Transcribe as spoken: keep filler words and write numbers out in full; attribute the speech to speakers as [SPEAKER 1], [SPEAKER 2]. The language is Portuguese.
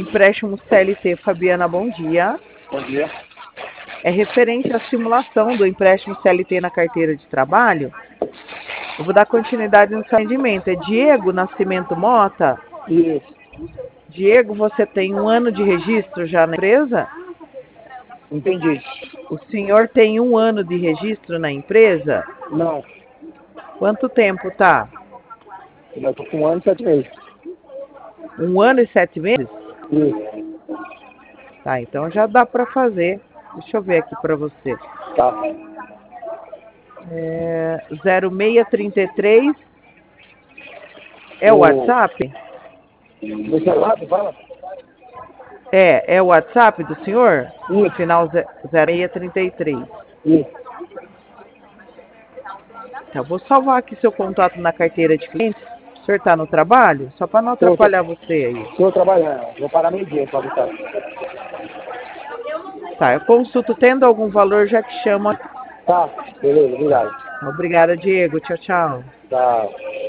[SPEAKER 1] Empréstimo C L T Fabiana, bom dia.
[SPEAKER 2] Bom dia.
[SPEAKER 1] É referente à simulação do empréstimo C L T na carteira de trabalho. Eu vou dar continuidade no seu atendimento. É Diego Nascimento Mota?
[SPEAKER 2] Isso.
[SPEAKER 1] Diego, você tem um ano de registro já na empresa?
[SPEAKER 2] Entendi.
[SPEAKER 1] O senhor tem um ano de registro na empresa?
[SPEAKER 2] Não.
[SPEAKER 1] Quanto tempo tá?
[SPEAKER 2] Eu tô com um ano e sete meses.
[SPEAKER 1] Um ano e sete meses?
[SPEAKER 2] Isso.
[SPEAKER 1] Tá, então já dá para fazer. Deixa eu ver aqui para você.
[SPEAKER 2] Tá.
[SPEAKER 1] É, zero seis trinta e três é o
[SPEAKER 2] O-
[SPEAKER 1] WhatsApp?
[SPEAKER 2] Do celular, tu fala?
[SPEAKER 1] É, é o WhatsApp do senhor? No
[SPEAKER 2] Isso.
[SPEAKER 1] final ze- zero seis trinta e três.
[SPEAKER 2] Isso.
[SPEAKER 1] Tá, eu vou salvar aqui seu contato na carteira de clientes. O senhor tá no trabalho? Só para não
[SPEAKER 2] Tô, tô,
[SPEAKER 1] atrapalhar você aí.
[SPEAKER 2] tô trabalhando. Vou parar meio-dia pra buscar.
[SPEAKER 1] Tá, eu consulto. Tendo algum valor, já te chamo.
[SPEAKER 2] Tá. Beleza, obrigado.
[SPEAKER 1] Obrigada, Diego. Tchau, tchau.
[SPEAKER 2] Tchau.